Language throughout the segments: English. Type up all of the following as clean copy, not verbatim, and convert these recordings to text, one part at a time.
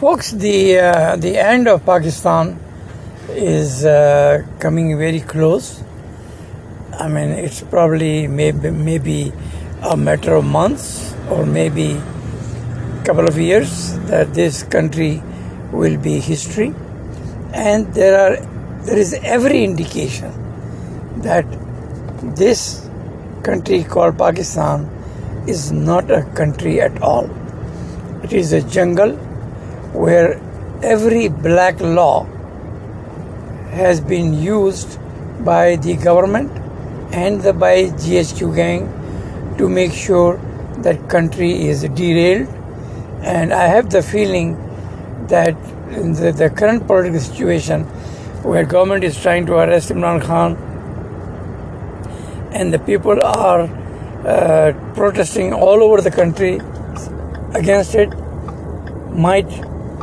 Folks, the end of Pakistan is coming very close. I mean, it's probably maybe a matter of months or maybe a couple of years that this country will be history, and there is every indication that this country called Pakistan is not a country at all. It is a jungle where every black law has been used by the government and by GHQ gang to make sure that country is derailed. And I have the feeling that in the current political situation where government is trying to arrest Imran Khan and the people are protesting all over the country against it, might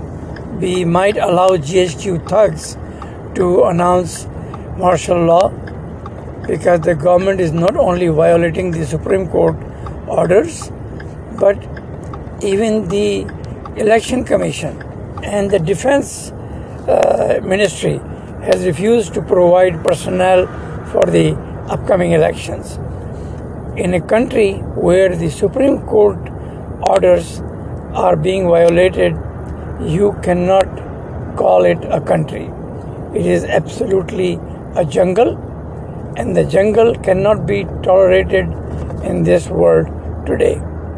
allow GHQ thugs to announce martial law, because the government is not only violating the Supreme Court orders, but even the Election Commission and the Defense Ministry has refused to provide personnel for the upcoming elections. In a country where the Supreme Court orders are being violated, you cannot call it a country. It is absolutely a jungle, and the jungle cannot be tolerated in this world today.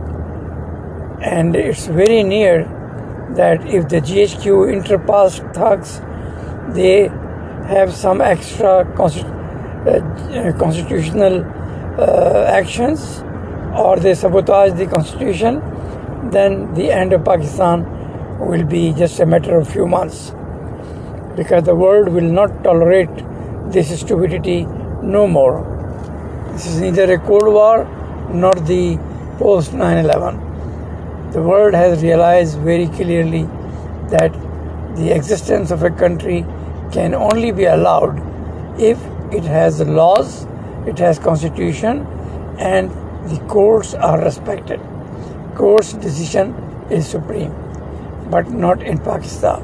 And it's very near that if the GHQ interpast thugs, they have some extra constitutional actions, or they sabotage the constitution, then the end of Pakistan will be just a matter of few months, because the world will not tolerate this stupidity no more. This is neither a Cold War nor the post 9/11. The world has realized very clearly that the existence of a country can only be allowed if it has laws, it has constitution, and the courts are respected. Court's decision is supreme, but not in Pakistan.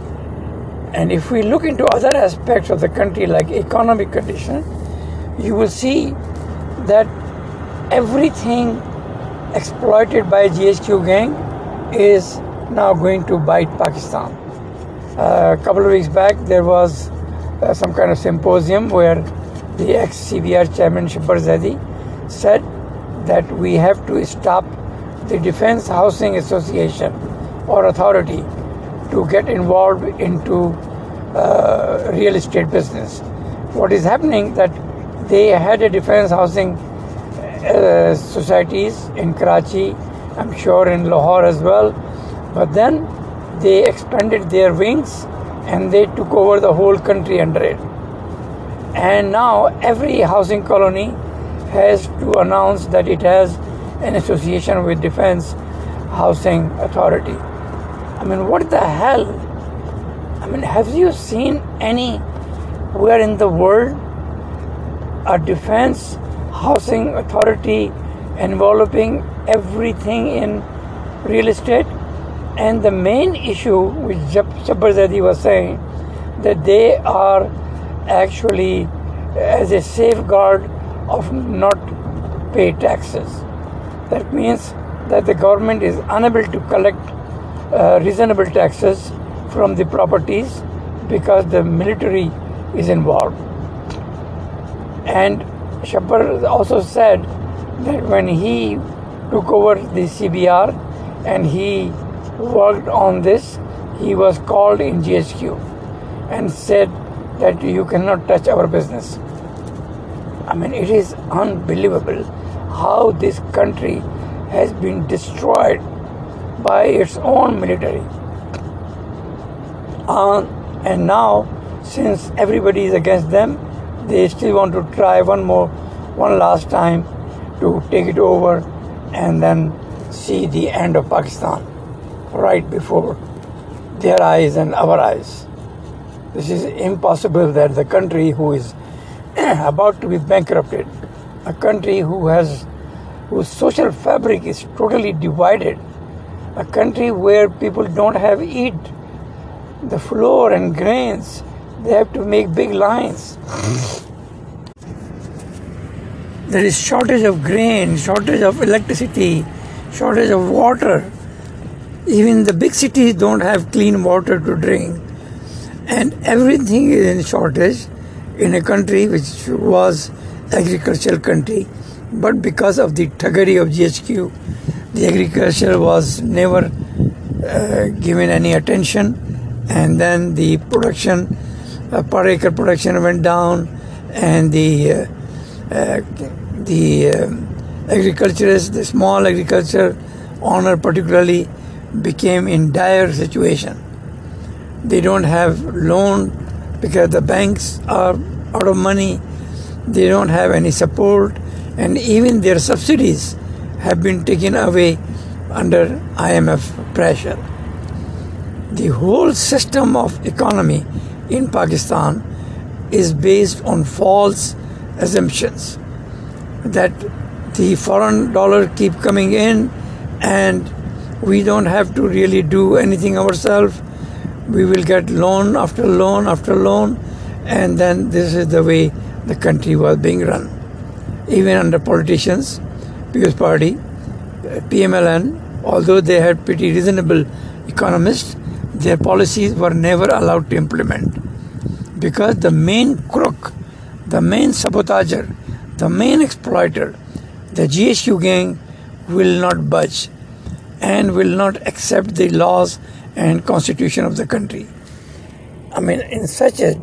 And if we look into other aspects of the country like economic condition, you will see that everything exploited by GHQ gang is now going to bite Pakistan. A couple of weeks back, there was some kind of symposium where the ex-CBR chairman Shabbar Zaidi said that we have to stop the Defense Housing Association or authority to get involved into real estate business. What is happening that they had a defense housing societies in Karachi, I'm sure in Lahore as well, but then they expanded their wings and they took over the whole country under it. And now every housing colony has to announce that it has an association with Defense Housing Authority. I mean, what the hell? I mean, have you seen anywhere in the world a Defense Housing Authority enveloping everything in real estate? And the main issue which Shabbar Zaidi was saying, that they are actually as a safeguard of not pay taxes. That means that the government is unable to collect reasonable taxes from the properties because the military is involved. And Shabbar also said that when he took over the CBR and he worked on this, he was called in GHQ and said that you cannot touch our business. I mean, it is unbelievable how this country has been destroyed by its own military. And now, since everybody is against them, they still want to try one last time to take it over and then see the end of Pakistan right before their eyes and our eyes. This is impossible that the country who is about to be bankrupted, a country whose social fabric is totally divided a country where people don't have eat the flour and grains. They have to make big lines. There is shortage of grain, shortage of electricity, shortage of water. Even the big cities don't have clean water to drink. And everything is in shortage in a country which was agricultural country. But because of the thuggery of GHQ, the agriculture was never given any attention, and then the production, per acre production went down, and the agriculturists, the small agriculture owner particularly, became in dire situation. They don't have loan because the banks are out of money. They don't have any support, and even their subsidies have been taken away under IMF pressure. The whole system of economy in Pakistan is based on false assumptions that the foreign dollar keep coming in and we don't have to really do anything ourselves. We will get loan after loan after loan, and then this is the way the country was being run. Even under politicians, People's Party, PMLN, although they had pretty reasonable economists, their policies were never allowed to implement because the main crook, the main sabotager, the main exploiter, the GHQ gang will not budge and will not accept the laws and constitution of the country. I mean, in such a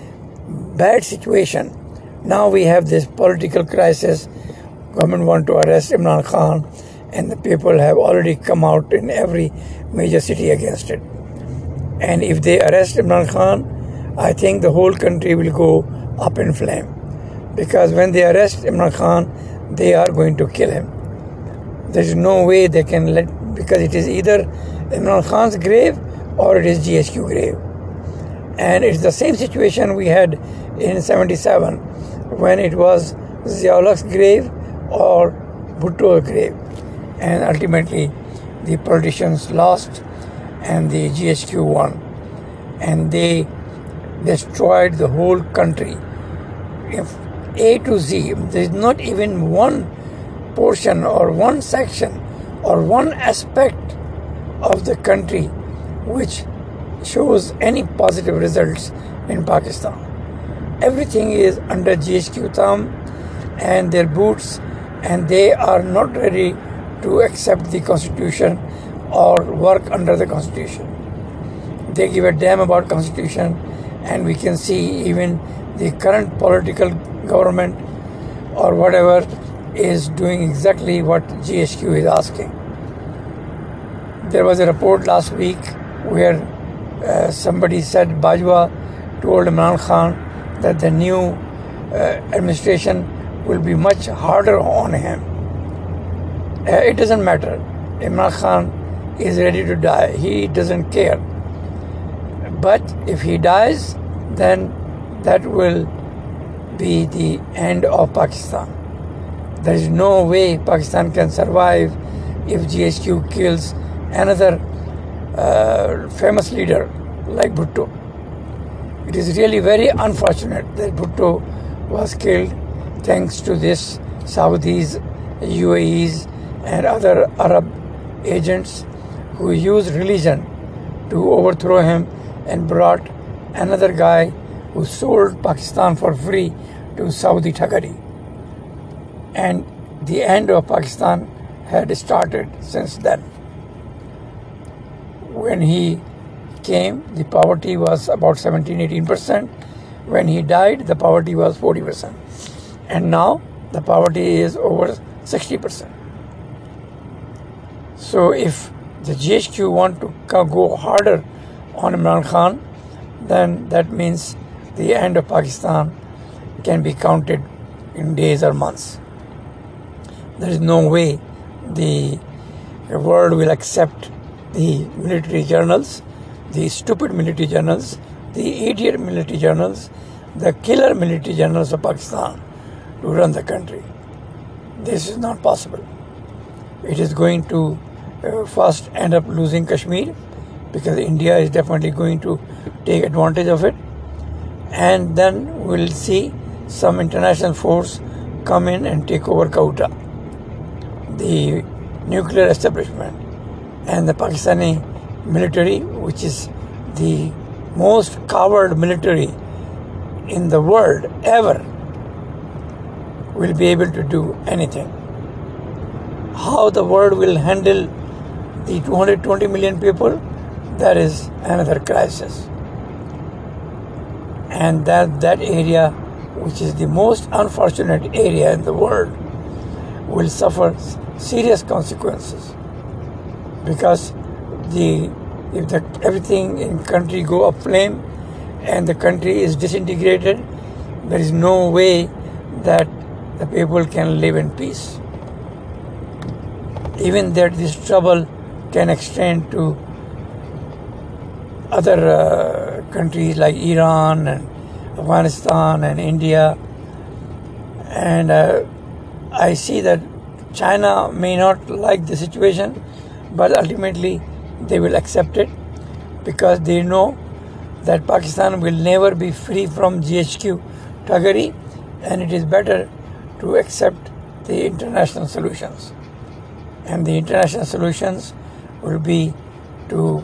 bad situation, now we have this political crisis. Government want to arrest Imran Khan, and the people have already come out in every major city against it. And if they arrest Imran Khan, I think the whole country will go up in flame. Because when they arrest Imran Khan, they are going to kill him. There is no way they can because it is either Imran Khan's grave or it is GHQ grave. And it's the same situation we had in 77 when it was Zia-ul-Haq's grave or Bhutto's grave. And ultimately the politicians lost and the GHQ won. And they destroyed the whole country. If A to Z, there is not even one portion or one section or one aspect of the country which shows any positive results in Pakistan. Everything is under GHQ thumb and their boots, and they are not ready to accept the constitution or work under the constitution. They give a damn about constitution, and we can see even the current political government or whatever is doing exactly what GHQ is asking. There was a report last week where somebody said Bajwa told Imran Khan that the new administration will be much harder on him. It doesn't matter. Imran Khan is ready to die. He doesn't care. But if he dies, then that will be the end of Pakistan. There is no way Pakistan can survive if GHQ kills another famous leader like Bhutto. It is really very unfortunate that Bhutto was killed thanks to this Saudis, UAEs and other Arab agents who used religion to overthrow him and brought another guy who sold Pakistan for free to Saudi thuggery. And the end of Pakistan had started since then. When he came, the poverty was about 17-18%. When he died, the poverty was 40%. And now the poverty is over 60%. So if the GHQ want to go harder on Imran Khan, then that means the end of Pakistan can be counted in days or months. There is no way the world will accept the military journals, the stupid military journals, the idiot military journals, the killer military journals of Pakistan to run the country. This is not possible. It is going to first end up losing Kashmir, because India is definitely going to take advantage of it, and then we'll see some international force come in and take over Kauta, the nuclear establishment, and the Pakistani military, which is the most coward military in the world ever, will be able to do anything. How the world will handle the 220 million people, that is another crisis. And that area, which is the most unfortunate area in the world, will suffer serious consequences, because if everything in country go aflame and the country is disintegrated, there is no way that the people can live in peace. Even that this trouble can extend to other countries like Iran and Afghanistan and India. And I see that China may not like the situation, but ultimately they will accept it, because they know that Pakistan will never be free from GHQ thuggery, and it is better to accept the international solutions. And the international solutions will be that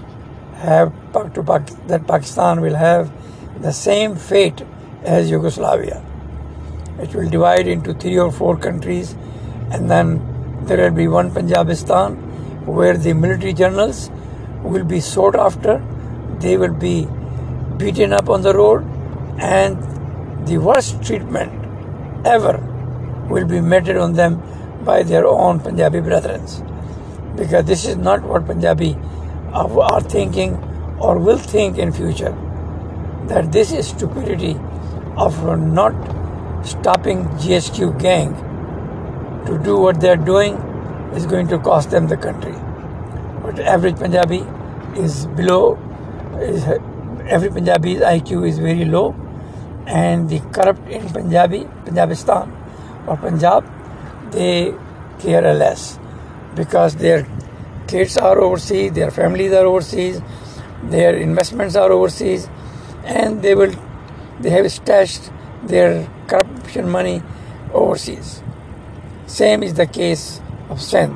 Pakistan will have the same fate as Yugoslavia. It will divide into 3 or 4 countries, and then there will be one Punjabistan, where the military generals will be sought after. They will be beaten up on the road, and the worst treatment ever will be meted on them by their own Punjabi brethren, because this is not what Punjabi are thinking or will think in future. That this is stupidity of not stopping GHQ gang to do what they are doing is going to cost them the country. But average Punjabi is below. Every Punjabi's IQ is very low, and the corrupt in Punjabistan or Punjab, they care less, because their kids are overseas, their families are overseas, their investments are overseas, and they have stashed their corruption money overseas. Same is the case of Sindh.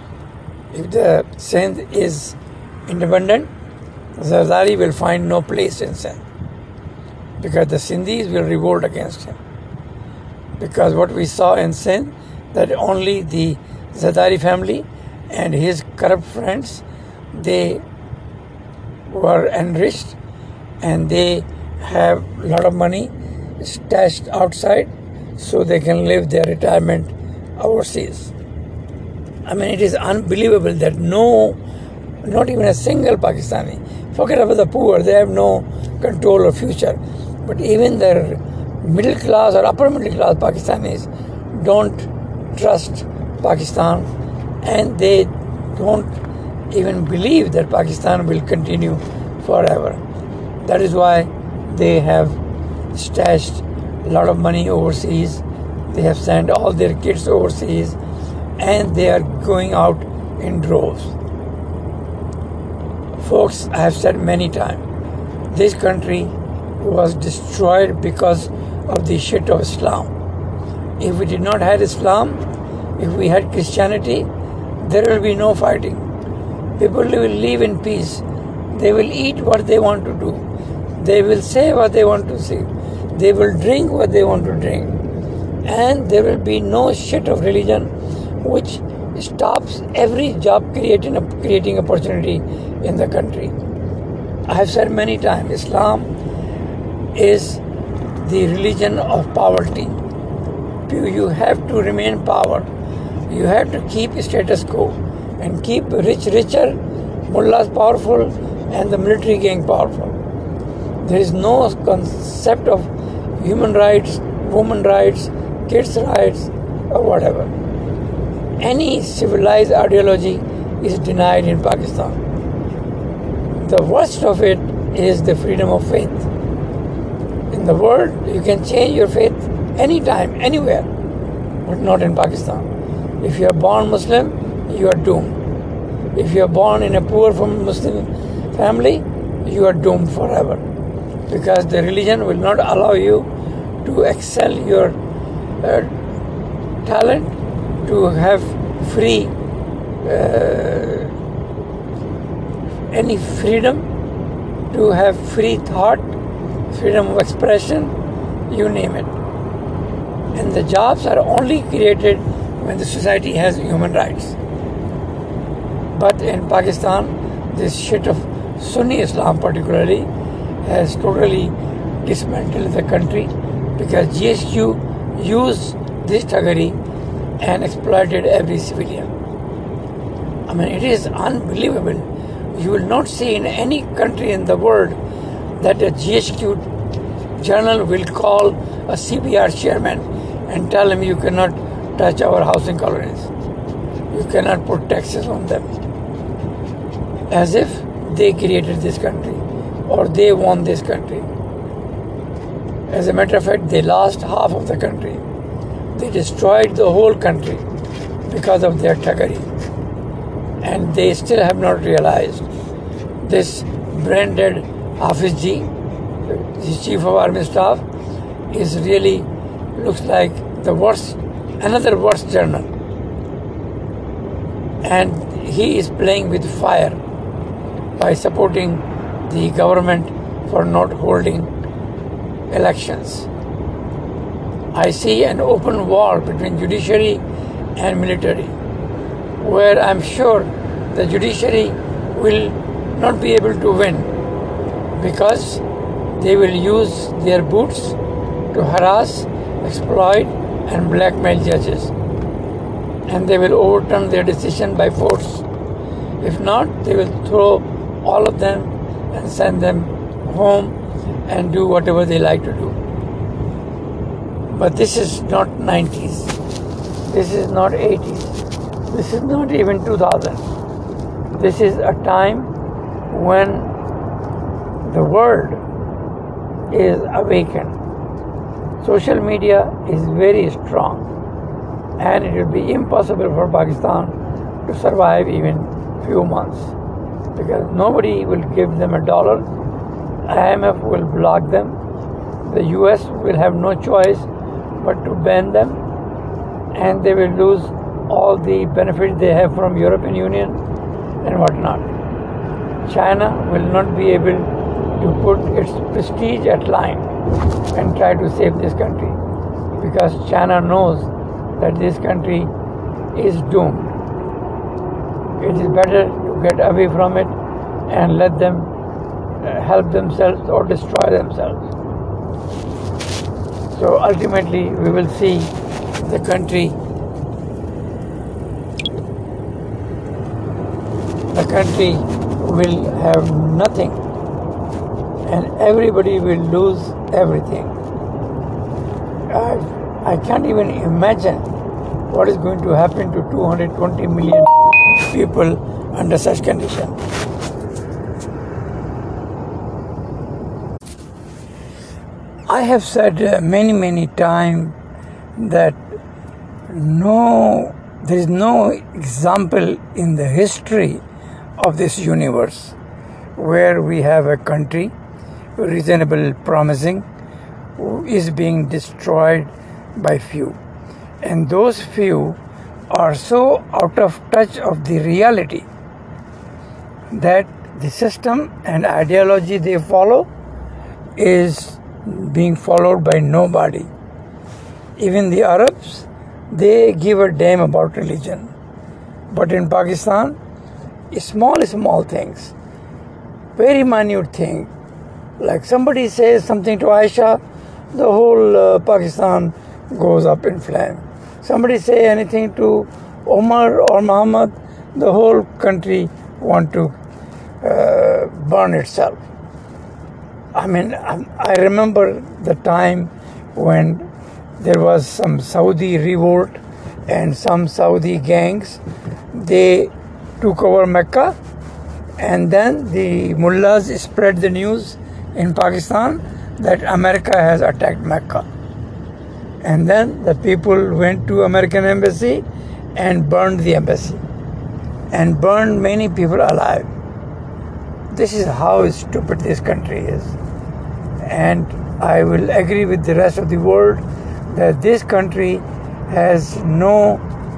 If the Sindh is independent, Zardari will find no place in Sindh, because the Sindhis will revolt against him. Because what we saw in Sindh, that only the Zardari family and his corrupt friends, they were enriched, and they have a lot of money stashed outside so they can live their retirement overseas. I mean, it is unbelievable that not even a single Pakistani, forget about the poor, they have no control of future, but even their middle class or upper middle class Pakistanis don't trust Pakistan, and they don't even believe that Pakistan will continue forever. That is why they have stashed a lot of money overseas. They have sent all their kids overseas, and they are going out in droves. Folks, I have said many times, this country was destroyed because of the shit of Islam. If we did not have Islam, if we had Christianity, there will be no fighting. People will live in peace. They will eat what they want to do. They will say what they want to say. They will drink what they want to drink. And there will be no shit of religion which stops every job creating opportunity in the country. I have said many times, Islam is the religion of poverty. You have to remain power. You have to keep status quo and keep rich richer, mullahs powerful, and the military gang powerful. There is no concept of human rights, women rights, kids' rights, or whatever. Any civilized ideology is denied in Pakistan. The worst of it is the freedom of faith. In the world, you can change your faith anytime, anywhere, but not in Pakistan. If you are born Muslim, you are doomed. If you are born in a poor Muslim family, you are doomed forever, because the religion will not allow you to excel your talent, to have free any freedom, to have free thought, freedom of expression, you name it. And the jobs are only created when the society has human rights. But in Pakistan, this shit of Sunni Islam particularly has totally dismantled the country, because GSQ used this thuggery and exploited every civilian. I mean, it is unbelievable. You will not see in any country in the world that a GSQ journal will call a CBR chairman and tell him you cannot touch our housing colonies. You cannot put taxes on them. As if they created this country or they won this country. As a matter of fact, they lost half of the country. They destroyed the whole country because of their thuggery. And they still have not realized this branded Hafiz Ji, the Chief of Army Staff, is really looks like the worst, another worst journal. And he is playing with fire by supporting the government for not holding elections. I see an open war between judiciary and military, where I'm sure the judiciary will not be able to win, because they will use their boots to harass, exploit, and blackmail judges. And they will overturn their decision by force. If not, they will throw all of them and send them home and do whatever they like to do. But this is not 90s. This is not 80s. This is not even 2000. This is a time when the world is awakened. Social media is very strong, and it will be impossible for Pakistan to survive even few months, because nobody will give them $1. IMF will block them. The US will have no choice but to ban them, and they will lose all the benefits they have from European Union and whatnot. China will not be able to put its prestige at line and try to save this country, because China knows that this country is doomed. It is better to get away from it and let them help themselves or destroy themselves. So ultimately we will see the country will have nothing, and everybody will lose everything. I can't even imagine what is going to happen to 220 million people under such conditions. I have said many times that there is no example in the history of this universe where we have a country, reasonable, promising, who is being destroyed by few. And those few are so out of touch of the reality that the system and ideology they follow is being followed by nobody. Even the Arabs, they give a damn about religion. But in Pakistan, small things, very minute thing, like somebody says something to Aisha, the whole Pakistan goes up in flame. Somebody say anything to Omar or Muhammad, the whole country want to burn itself. I mean, I remember the time when there was some Saudi revolt and some Saudi gangs, they took over Mecca, and then the mullahs spread the news in Pakistan that America has attacked Mecca. And then the people went to American embassy and burned the embassy. and burned many people alive. This is how stupid this country is. And I will agree with the rest of the world that this country has no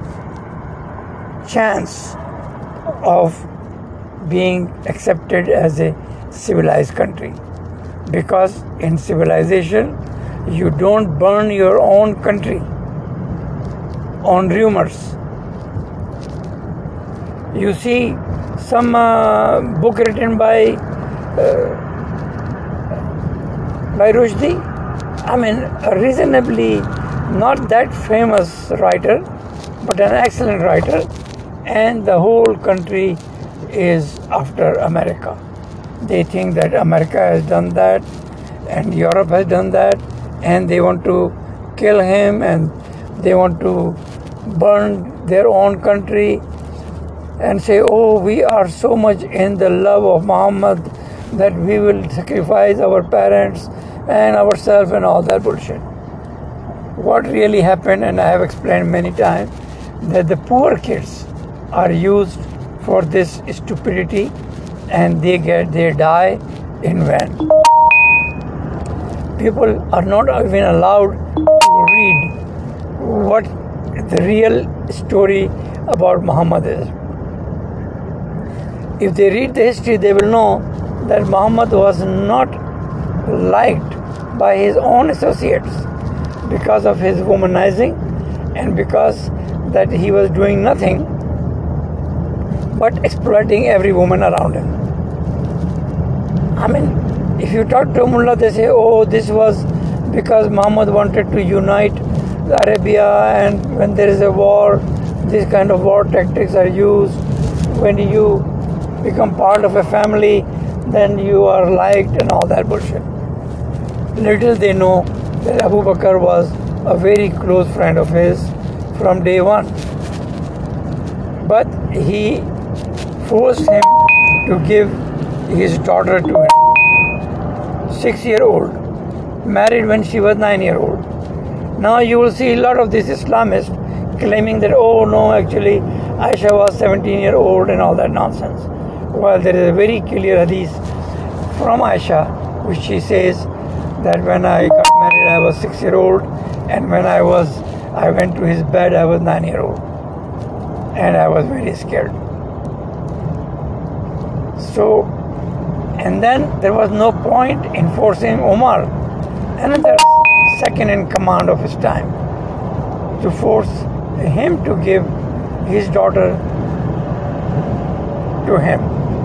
chance of being accepted as a civilized country. Because in civilization, you don't burn your own country on rumors. You see some book written by Rushdie, I mean a reasonably not that famous writer, but an excellent writer, and the whole country is after America. They think that America has done that and Europe has done that, and they want to kill him and they want to burn their own country and say, oh, we are so much in the love of Muhammad that we will sacrifice our parents and ourselves and all that bullshit. What really happened, and I have explained many times, that the poor kids are used for this stupidity and they die in vain. People are not even allowed to read what the real story about Muhammad is. If they read the history, they will know that Muhammad was not liked by his own associates because of his womanizing and because that he was doing nothing but exploiting every woman around him. I mean, if you talk to a mullah, they say, oh, this was because Muhammad wanted to unite Arabia, and when there is a war, these kind of war tactics are used. When you become part of a family, then you are liked and all that bullshit. Little they know that Abu Bakr was a very close friend of his from day one. But he forced him to give his daughter to him. 6-year-old, married when she was 9-year-old. Now you will see a lot of these Islamists claiming that, oh no, actually Aisha was 17-year-old and all that nonsense. Well, there is a very clear hadith from Aisha which she says that when I got married I was 6-year-old, and when I went to his bed I was 9-year-old, and I was very scared. So, and then there was no point in forcing Umar, another second in command of his time, to force him to give his daughter to him.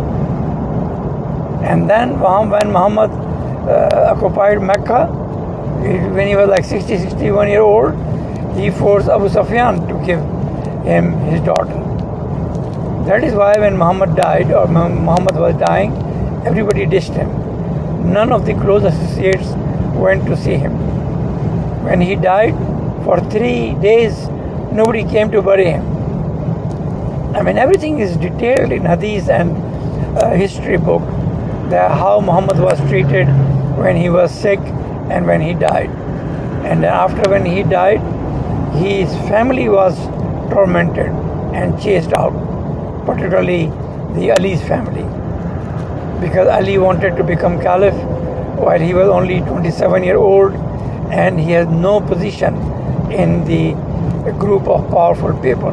And then when Muhammad occupied Mecca, when he was like 61-year-old, he forced Abu Sufyan to give him his daughter. That is why when Muhammad died, or Muhammad was dying, everybody dished him. None of the close associates went to see him. When he died, for 3 days, nobody came to bury him. I mean, everything is detailed in hadith and history book, that how Muhammad was treated when he was sick and when he died. And then after when he died, his family was tormented and chased out, particularly the Ali's family, because Ali wanted to become caliph while he was only 27-year-old, and he has no position in the group of powerful people.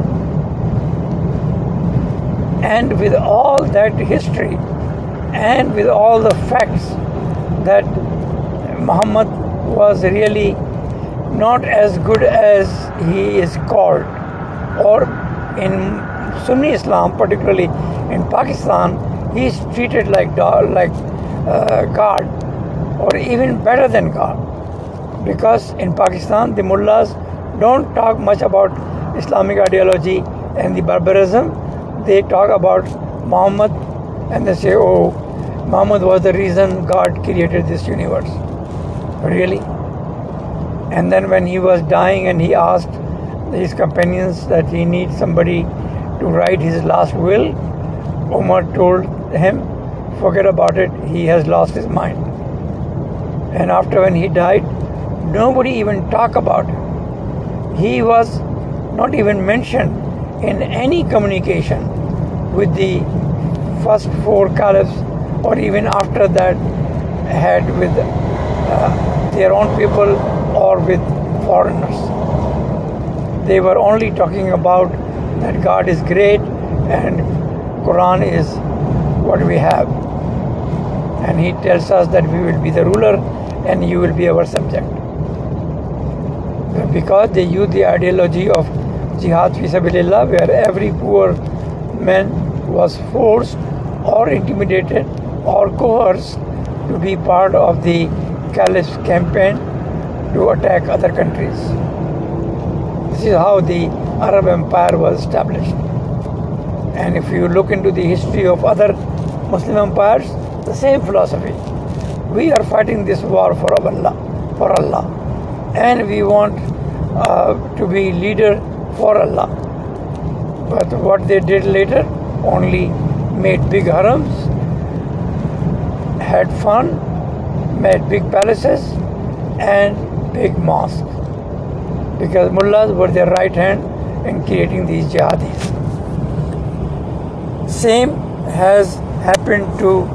And with all that history and with all the facts that Muhammad was really not as good as he is called, or in Sunni Islam, particularly in Pakistan, he is treated like God, or even better than God. Because in Pakistan, the mullahs don't talk much about Islamic ideology and the barbarism. They talk about Muhammad and they say, oh, Muhammad was the reason God created this universe. Really? And then when he was dying and he asked his companions that he needs somebody to write his last will, Umar told him, forget about it, he has lost his mind. And after when he died, nobody even talked about it. He was not even mentioned in any communication with the first four caliphs, or even after that, had with their own people or with foreigners. They were only talking about that God is great and Quran is what we have. And He tells us that we will be the ruler and you will be our subject. But because they use the ideology of jihad fi sabilillah, where every poor man was forced or intimidated or coerced to be part of the caliph's campaign to attack other countries. This is how the Arab Empire was established. And if you look into the history of other Muslim empires, the same philosophy. We are fighting this war for Allah, and we want to be leader for Allah. But what they did later, only made big harams, had fun, made big palaces and big mosques, because mullahs were their right hand in creating these jihadis. Same has happened to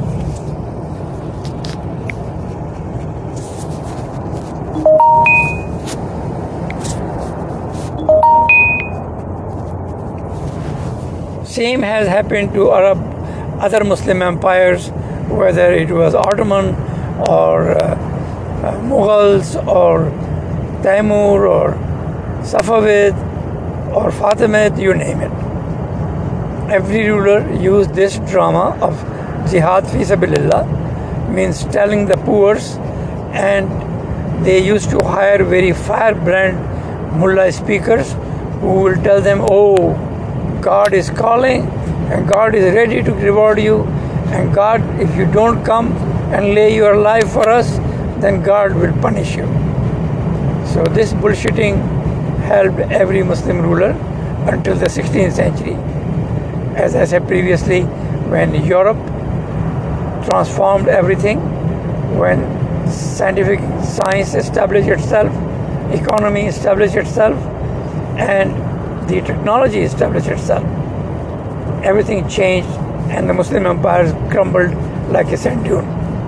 other Muslim empires, whether it was Ottoman or Mughals or Taimur or Safavid or Fatimid, you name it. Every ruler used this drama of jihad fi sabilillah, means telling the poor, and they used to hire very firebrand mullah speakers who will tell them, oh, God is calling and God is ready to reward you, and God, if you don't come and lay your life for us, then God will punish you. So this bullshitting helped every Muslim ruler until the 16th century. As I said previously, when Europe transformed everything, when science established itself, economy established itself, and the technology established itself, everything changed and the Muslim empires crumbled like a sand dune.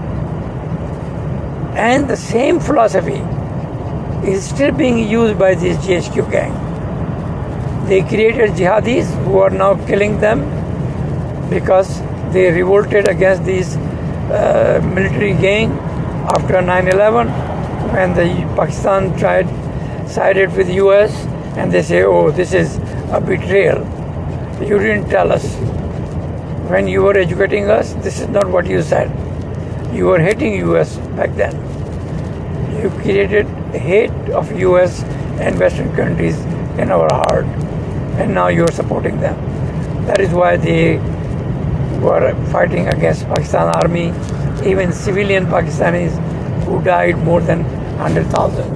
And the same philosophy is still being used by this GHQ gang. They created jihadis who are now killing them because they revolted against these military gang after 9/11, when the Pakistan sided with US, and they say, oh, this is a betrayal. You didn't tell us. When you were educating us, this is not what you said. You were hating US back then. You created hate of US and Western countries in our heart, and now you are supporting them. That is why they were fighting against Pakistan army, even civilian Pakistanis who died more than 100,000.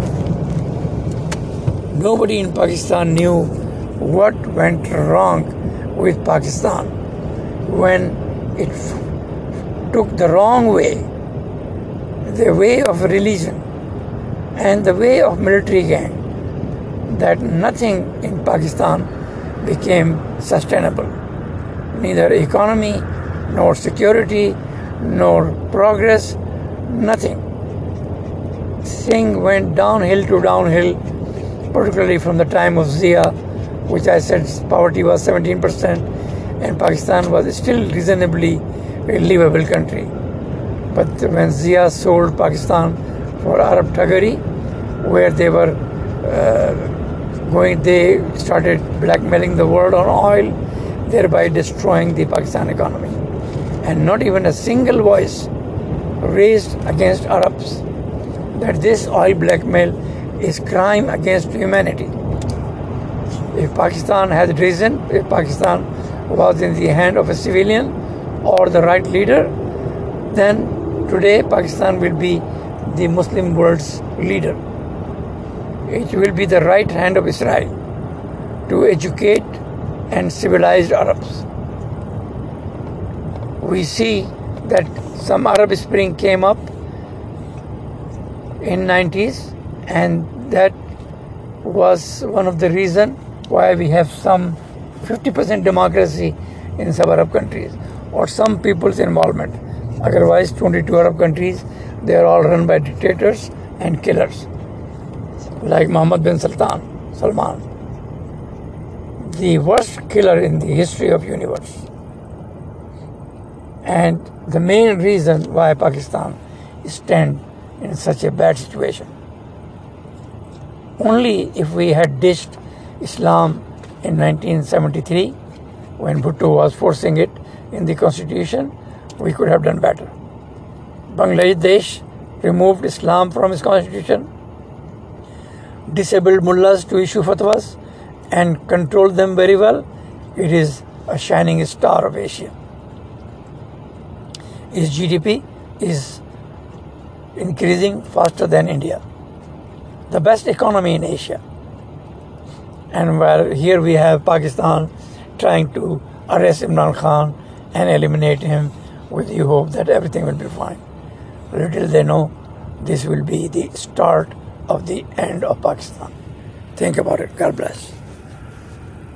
Nobody in Pakistan knew what went wrong with Pakistan when it took the wrong way, the way of religion and the way of military gang, that nothing in Pakistan became sustainable. Neither economy, nor security, nor progress, nothing. Thing went downhill to downhill, particularly from the time of Zia, which I said poverty was 17%, and Pakistan was still reasonably a livable country. But when Zia sold Pakistan for Arab Thuggery, where they were they started blackmailing the world on oil, thereby destroying the Pakistan economy. And not even a single voice raised against Arabs that this oil blackmail is crime against humanity. If Pakistan had risen, if Pakistan was in the hand of a civilian or the right leader, then today Pakistan will be the Muslim world's leader. It will be the right hand of Israel to educate and civilize Arabs. We see that some Arab Spring came up in 90s, and that was one of the reasons why we have some 50% democracy in some Arab countries or some people's involvement. Otherwise, 22 Arab countries, they are all run by dictators and killers like Mohammed bin Salman, the worst killer in the history of universe. And the main reason why Pakistan stands in such a bad situation. Only if we had ditched Islam in 1973, when Bhutto was forcing it in the constitution, we could have done better. Bangladesh removed Islam from its constitution, disabled mullahs to issue fatwas, and controlled them very well. It is a shining star of Asia. Its GDP is increasing faster than India, the best economy in Asia. And while here we have Pakistan trying to arrest Imran Khan and eliminate him with the hope that everything will be fine. Little they know, this will be the start of the end of Pakistan. Think about it. God bless.